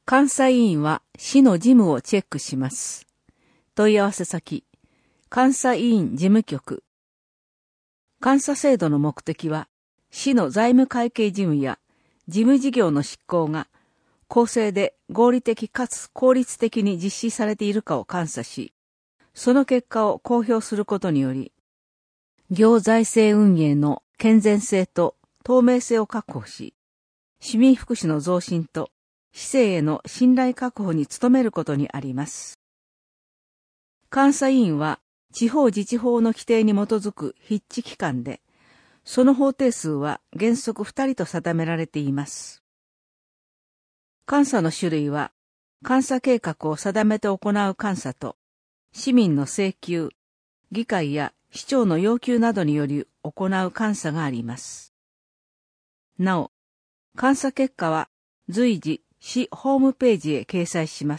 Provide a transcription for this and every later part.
監査委員は市の事務をチェックします。問い合わせ先、監査委員事務局。監査制度の目的は、市の財務会計事務や事務事業の執行が公正で合理的かつ効率的に実施されているかを監査し、その結果を公表することにより、行財政運営の健全性と透明性を確保し、市民福祉の増進と市政への信頼確保に努めることにあります。監査委員は地方自治法の規定に基づく筆致機関で、その法定数は原則2人と定められています。監査の種類は、監査計画を定めて行う監査と、市民の請求、議会や市長の要求などにより行う監査があります。なお、監査結果は随時市ホームページへ掲載します。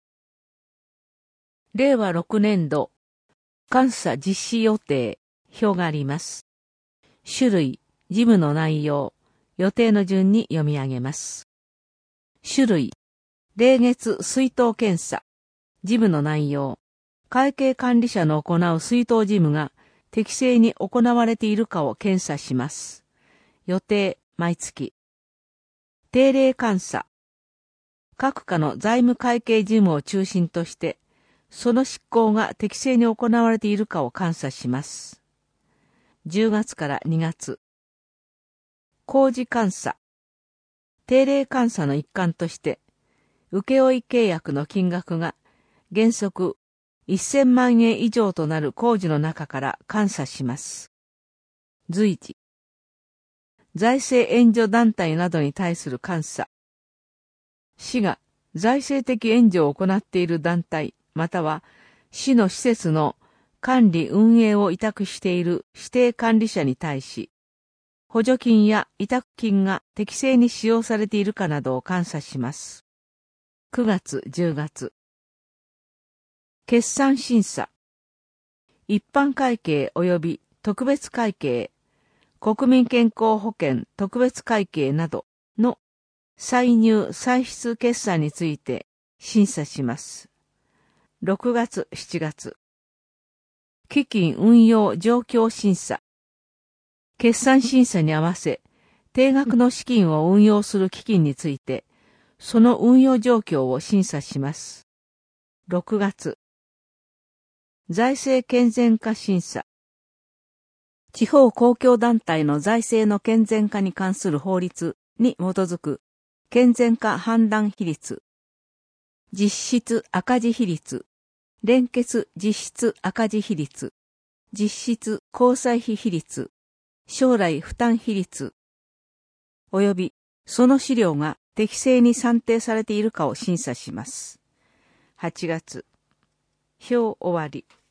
令和6年度監査実施予定表があります。種類、事務の内容、予定の順に読み上げます。種類、例月出納検査、事務の内容、会計管理者の行う出納事務が適正に行われているかを検査します。予定、毎月。定例監査。各課の財務会計事務を中心として、その執行が適正に行われているかを監査します。10月から2月。工事監査。定例監査の一環として、請負契約の金額が原則1000万円以上となる工事の中から監査します。随時。財政援助団体などに対する監査。市が財政的援助を行っている団体、または市の施設の管理運営を委託している指定管理者に対し、補助金や委託金が適正に使用されているかなどを監査します。9月、10月。決算審査。一般会計及び特別会計、国民健康保険特別会計などの歳入歳出決算について審査します。6月、7月。基金運用状況審査。決算審査に合わせ、定額の資金を運用する基金について、その運用状況を審査します。6月。財政健全化審査。地方公共団体の財政の健全化に関する法律に基づく健全化判断比率。実質赤字比率。連結実質赤字比率。実質交際費比率。将来負担比率。及びその資料が適正に算定されているかを審査します。8月。表終わり。